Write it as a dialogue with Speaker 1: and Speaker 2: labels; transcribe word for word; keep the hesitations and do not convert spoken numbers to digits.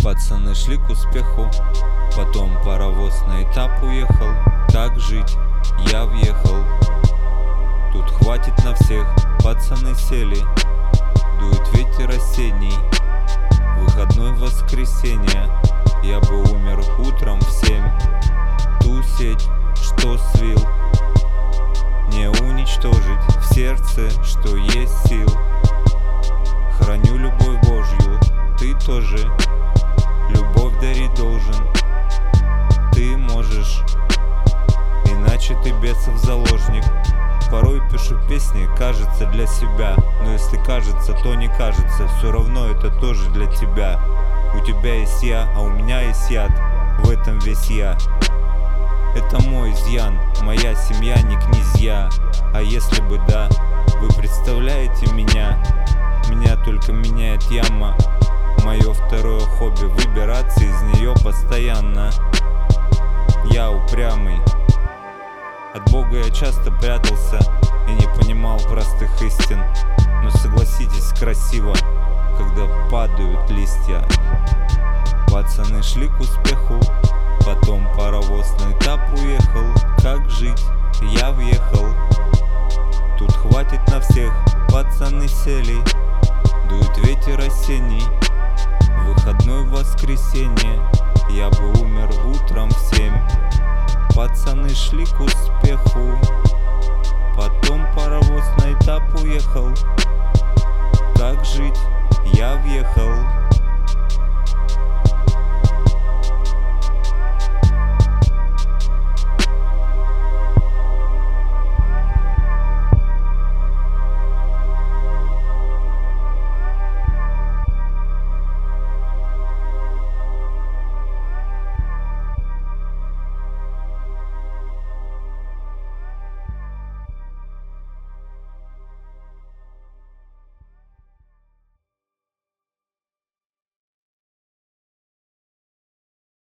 Speaker 1: Пацаны шли к успеху, потом паровоз на этап уехал. Как жить? Я въехал. Тут хватит на всех, пацаны сели. Дует ветер осенний, выходной воскресенье. Я бы умер утром в семь. Ту сеть, что свил, не уничтожить в сердце, что есть сил. Храню любовь Божью, ты тоже любовь дарить должен. Ты можешь, иначе ты бесов заложник. Порой пишу песни, кажется, для себя. Но если кажется, то не кажется. Все равно это тоже для тебя. У тебя есть я, а у меня есть яд. В этом весь я. Это мой изъян, моя семья не князья. А если бы да, вы представляете меня? Меня только меняет яма. Мое второе хобби — выбираться из нее постоянно. Я упрямый. От Бога я часто прятался и не понимал простых истин. Но согласитесь, красиво, когда падают листья. Пацаны шли к успеху, потом паровоз на этап уехал. Как жить? Я въехал. Тут хватит на всех, пацаны сели. Дует ветер осенний, выходной воскресенье. Я бы умер утром в семь. Пацаны шли к успеху, потом паровоз на этап уехал. Как жить? Я въехал.